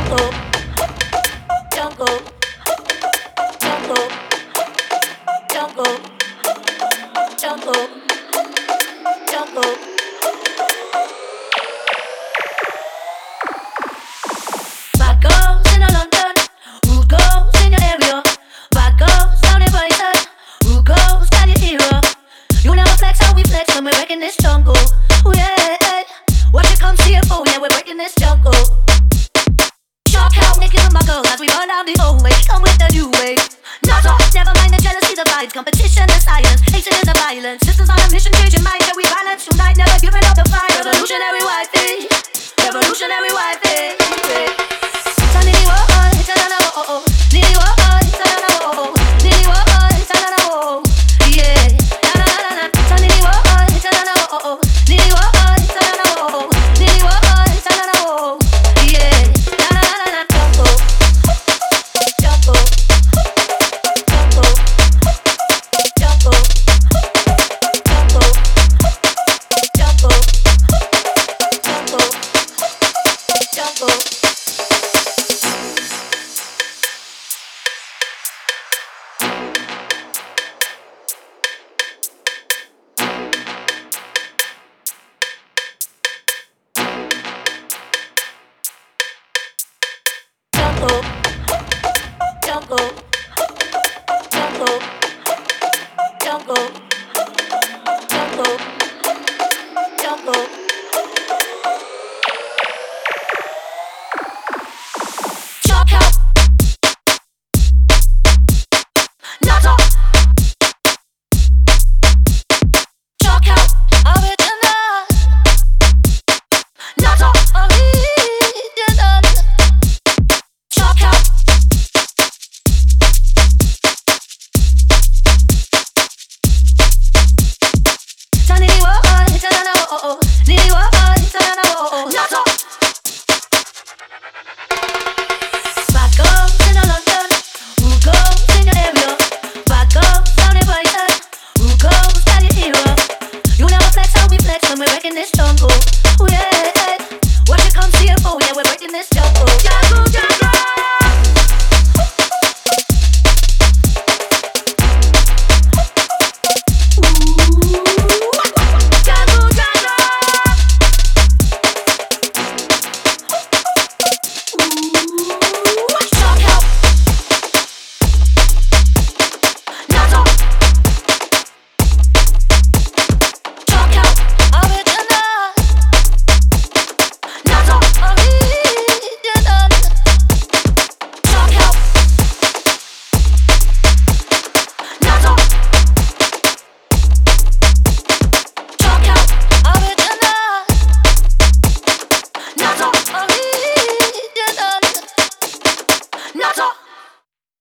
Competition and silence, hatred is the violence. Systems on a mission, changing minds, that we violence unite, never giving up the fight. Revolutionary wifey, revolutionary wifey. When we're breaking this jungle, yeah. What you come here for? Yeah, we're breaking this jungle. Jungle, jungle.